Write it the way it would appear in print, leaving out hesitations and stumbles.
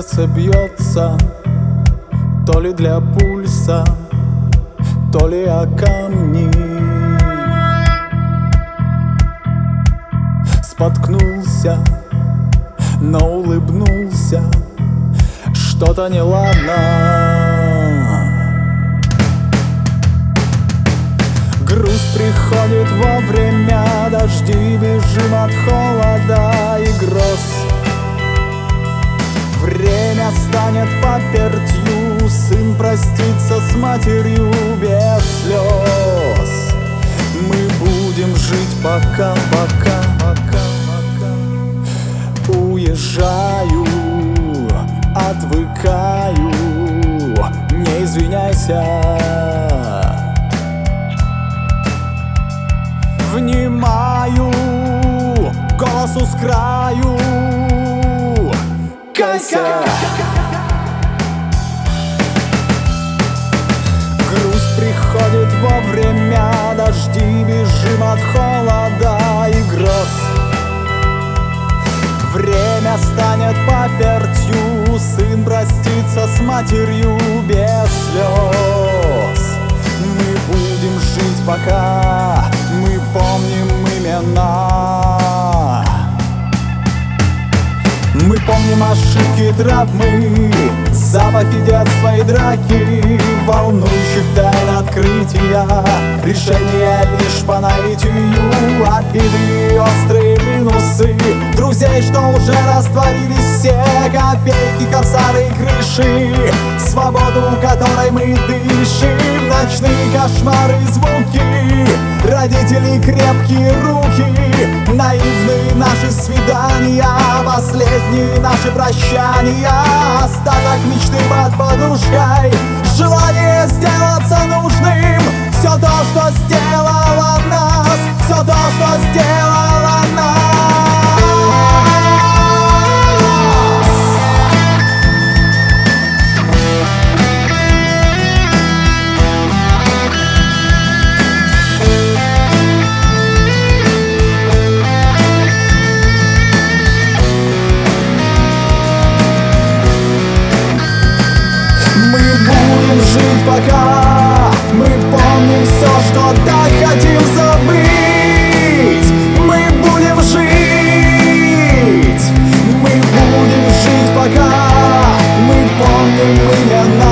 сердце бьется, то ли для пульса, то ли о камни. Споткнулся, но улыбнулся, что-то неладно. Грусть приходит вовремя, дожди, бежим от холода и гроз. Время станет папертью, сын простится с матерью без слез. Мы будем жить пока. Уезжаю, отвыкаю, не извиняйся. Внимаю, голосу с краю, кайся. Грусть приходит вовремя, дожди, бежим от холода и гроз. Время станет папертью, сын простится с матерью без слез. Мы будем жить пока, мы помним имена. Мы помним ошибки, травмы, запахи детства и драки, волнующих тайн открытия, решения лишь по наитию, обиды, острые минусы, друзей, что уже растворились, все копейки, корсары и крыши, свободу, которой мы дышим, ночные кошмары, звуки, родители, крепкие руки, наивные наши свидания, последние наши прощания, остаток мечты под подушкой, желание сделаться нужным, все то, что сделало нас, все то, что сделало нас. Жить пока, мы помним все, что так хотим забыть. Мы будем жить пока, мы помним имена.